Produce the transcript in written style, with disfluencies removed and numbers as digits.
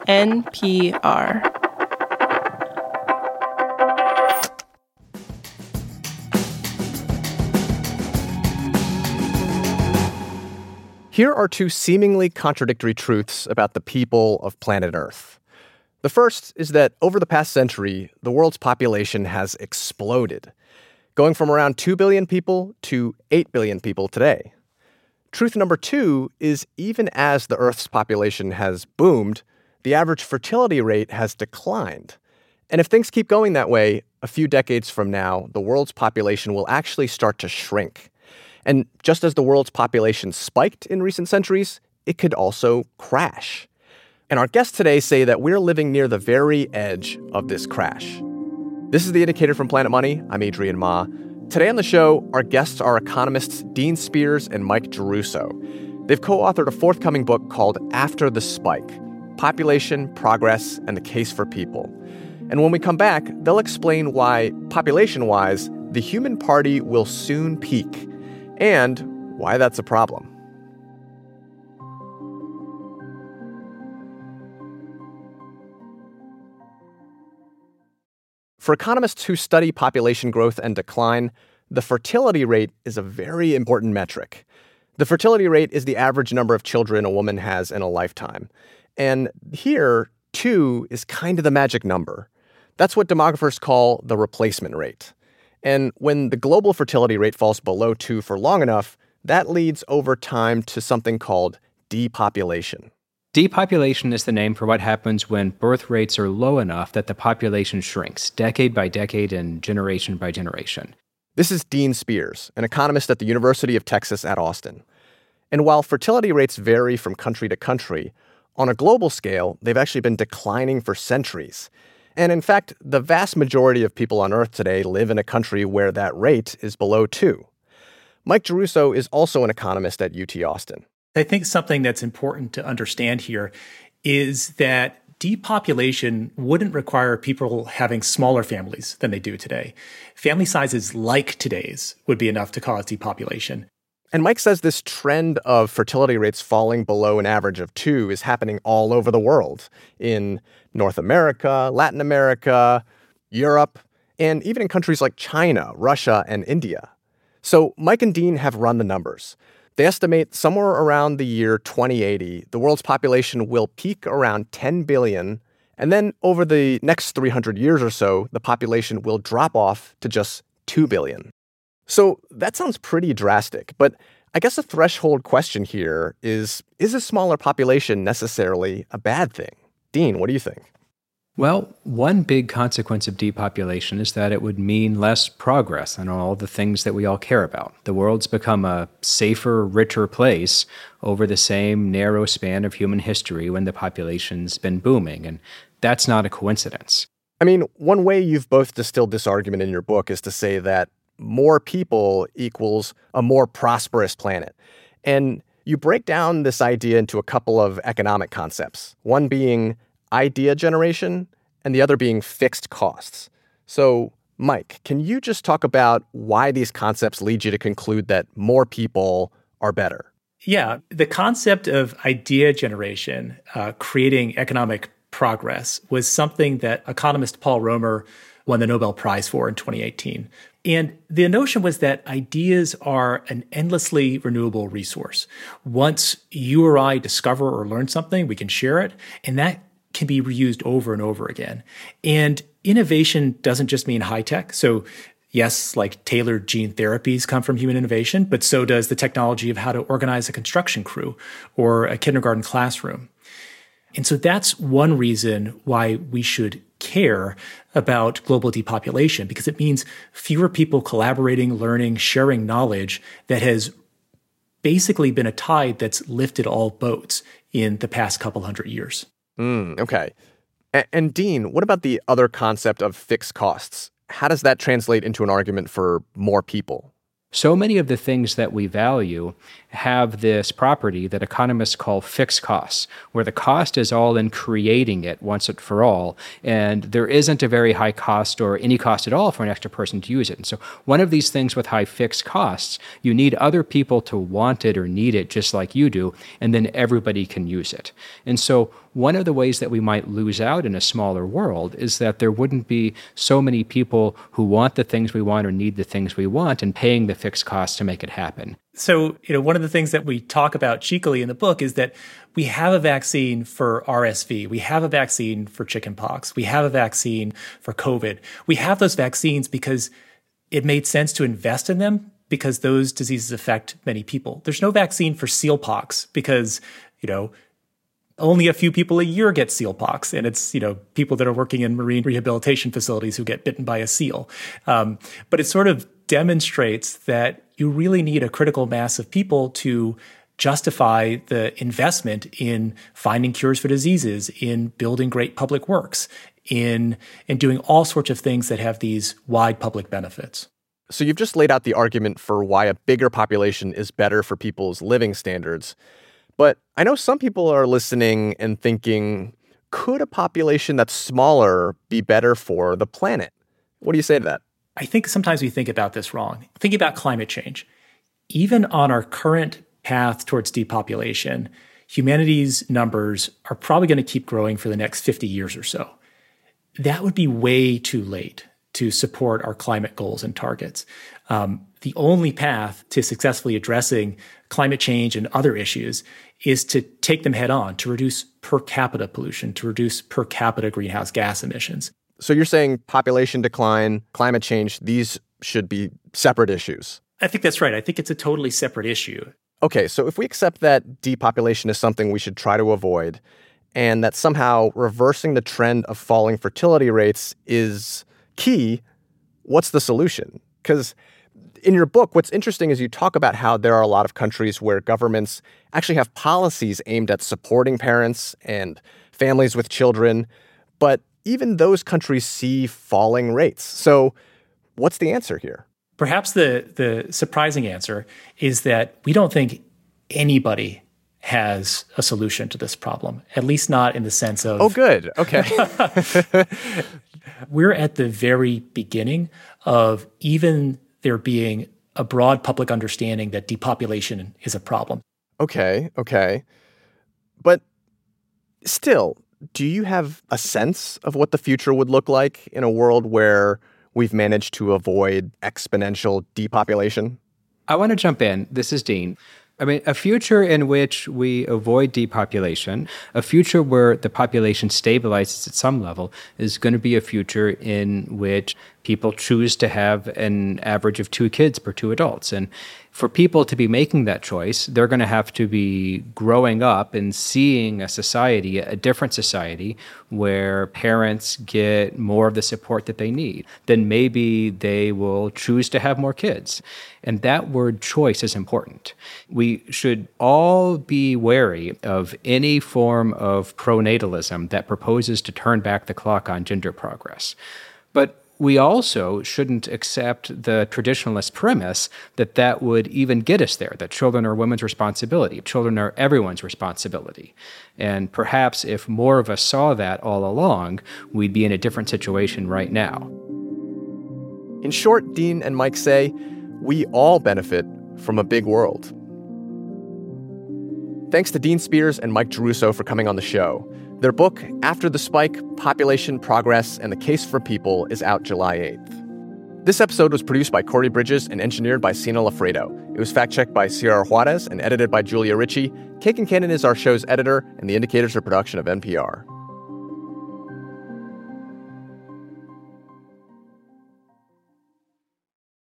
NPR. Here are two seemingly contradictory truths about the people of planet Earth. The first is that over the past century, the world's population has exploded, going from around 2 billion people to 8 billion people today. Truth number two is even as the Earth's population has boomed, the average fertility rate has declined. And if things keep going that way, a few decades from now, the world's population will actually start to shrink. And just as the world's population spiked in recent centuries, it could also crash. And our guests today say that we're living near the very edge of this crash. This is The Indicator from Planet Money. I'm Adrian Ma. Today on the show, our guests are economists Dean Spears and Mike Geruso. They've co-authored a forthcoming book called After the Spike: Population, Progress, and the Case for People. And when we come back, they'll explain why, population-wise, the human party will soon peak, and why that's a problem. For economists who study population growth and decline, the fertility rate is a very important metric. The fertility rate is the average number of children a woman has in a lifetime. And here, 2 is kind of the magic number. That's what demographers call the replacement rate. And when the global fertility rate falls below 2 for long enough, that leads over time to something called depopulation. Depopulation is the name for what happens when birth rates are low enough that the population shrinks, decade by decade and generation by generation. This is Dean Spears, an economist at the University of Texas at Austin. And while fertility rates vary from country to country, on a global scale, they've actually been declining for centuries. And in fact, the vast majority of people on Earth today live in a country where that rate is below 2. Mike Geruso is also an economist at UT Austin. I think something that's important to understand here is that depopulation wouldn't require people having smaller families than they do today. Family sizes like today's would be enough to cause depopulation. And Mike says this trend of fertility rates falling below an average of 2 is happening all over the world, in North America, Latin America, Europe, and even in countries like China, Russia, and India. So Mike and Dean have run the numbers. They estimate somewhere around the year 2080, the world's population will peak around 10 billion, and then over the next 300 years or so, the population will drop off to just 2 billion. So that sounds pretty drastic, but I guess a threshold question here is a smaller population necessarily a bad thing? Dean, what do you think? Well, one big consequence of depopulation is that it would mean less progress on all the things that we all care about. The world's become a safer, richer place over the same narrow span of human history when the population's been booming, and that's not a coincidence. I mean, one way you've both distilled this argument in your book is to say that more people equals a more prosperous planet. And you break down this idea into a couple of economic concepts, one being idea generation and the other being fixed costs. So, Mike, can you just talk about why these concepts lead you to conclude that more people are better? Yeah, the concept of idea generation, creating economic progress, was something that economist Paul Romer won the Nobel Prize for in 2018. And the notion was that ideas are an endlessly renewable resource. Once you or I discover or learn something, we can share it, and that can be reused over and over again. And innovation doesn't just mean high tech. So yes, like tailored gene therapies come from human innovation, but so does the technology of how to organize a construction crew or a kindergarten classroom. And so that's one reason why we should care about global depopulation, because it means fewer people collaborating, learning, sharing knowledge that has basically been a tide that's lifted all boats in the past couple hundred years. Okay. And Dean, what about the other concept of fixed costs? How does that translate into an argument for more people? So many of the things that we value have this property that economists call fixed costs, where the cost is all in creating it once and for all, and there isn't a very high cost or any cost at all for an extra person to use it. And so one of these things with high fixed costs, you need other people to want it or need it just like you do, and then everybody can use it. And so one of the ways that we might lose out in a smaller world is that there wouldn't be so many people who want the things we want or need the things we want and paying the fixed costs to make it happen. So, one of the things that we talk about cheekily in the book is that we have a vaccine for RSV. We have a vaccine for chickenpox. We have a vaccine for COVID. We have those vaccines because it made sense to invest in them because those diseases affect many people. There's no vaccine for sealpox because, only a few people a year get sealpox. And it's, people that are working in marine rehabilitation facilities who get bitten by a seal. But it sort of demonstrates that you really need a critical mass of people to justify the investment in finding cures for diseases, in building great public works, in doing all sorts of things that have these wide public benefits. So you've just laid out the argument for why a bigger population is better for people's living standards. But I know some people are listening and thinking, could a population that's smaller be better for the planet? What do you say to that? I think sometimes we think about this wrong. Think about climate change. Even on our current path towards depopulation, humanity's numbers are probably going to keep growing for the next 50 years or so. That would be way too late to support our climate goals and targets. The only path to successfully addressing climate change and other issues is to take them head on, to reduce per capita pollution, to reduce per capita greenhouse gas emissions. So you're saying population decline, climate change, these should be separate issues? I think that's right. I think it's a totally separate issue. Okay, so if we accept that depopulation is something we should try to avoid, and that somehow reversing the trend of falling fertility rates is key, what's the solution? Because in your book, what's interesting is you talk about how there are a lot of countries where governments actually have policies aimed at supporting parents and families with children, but even those countries see falling rates. So what's the answer here? Perhaps the surprising answer is that we don't think anybody has a solution to this problem, at least not in the sense of... Oh, good. Okay. We're at the very beginning of even there being a broad public understanding that depopulation is a problem. Okay. But still, do you have a sense of what the future would look like in a world where we've managed to avoid exponential depopulation? I want to jump in. This is Dean. A future in which we avoid depopulation, a future where the population stabilizes at some level, is going to be a future in which people choose to have an average of 2 kids per 2 adults. And for people to be making that choice, they're going to have to be growing up and seeing a society, a different society, where parents get more of the support that they need. Then maybe they will choose to have more kids. And that word choice is important. We should all be wary of any form of pronatalism that proposes to turn back the clock on gender progress. But we also shouldn't accept the traditionalist premise that that would even get us there, that children are women's responsibility. Children are everyone's responsibility. And perhaps if more of us saw that all along, we'd be in a different situation right now. In short, Dean and Mike say, we all benefit from a big world. Thanks to Dean Spears and Mike Geruso for coming on the show. Their book, After the Spike, Population, Progress, and the Case for People, is out July 8th. This episode was produced by Corey Bridges and engineered by Sina Lafredo. It was fact-checked by Sierra Juarez and edited by Julia Ritchie. Cake and Cannon is our show's editor, and The Indicator's a production of NPR.